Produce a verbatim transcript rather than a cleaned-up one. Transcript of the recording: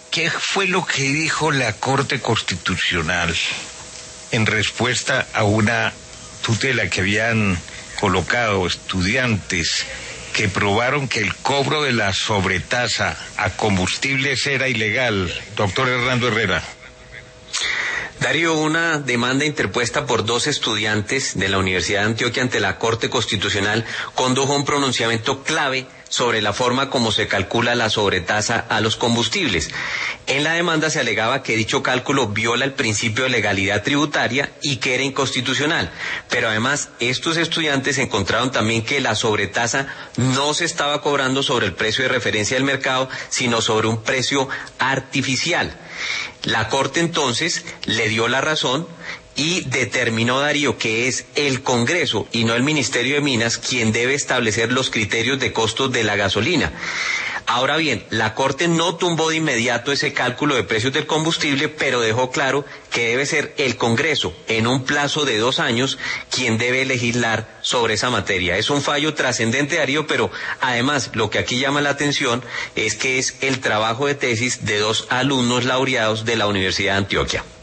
¿qué fue lo que dijo la Corte Constitucional en respuesta a una tutela que habían colocado estudiantes que probaron que el cobro de la sobretasa a combustibles era ilegal? Doctor Hernando Herrera. Darío, una demanda interpuesta por dos estudiantes de la Universidad de Antioquia ante la Corte Constitucional condujo a un pronunciamiento clave sobre la forma como se calcula la sobretasa a los combustibles. En la demanda se alegaba que dicho cálculo viola el principio de legalidad tributaria y que era inconstitucional. Pero además, estos estudiantes encontraron también que la sobretasa no se estaba cobrando sobre el precio de referencia del mercado, sino sobre un precio artificial. La Corte entonces le dio la razón y determinó, Darío, que es el Congreso y no el Ministerio de Minas quien debe establecer los criterios de costos de la gasolina. Ahora bien, la Corte no tumbó de inmediato ese cálculo de precios del combustible, pero dejó claro que debe ser el Congreso, en un plazo de dos años, quien debe legislar sobre esa materia. Es un fallo trascendente, Darío, pero además lo que aquí llama la atención es que es el trabajo de tesis de dos alumnos laureados de la Universidad de Antioquia.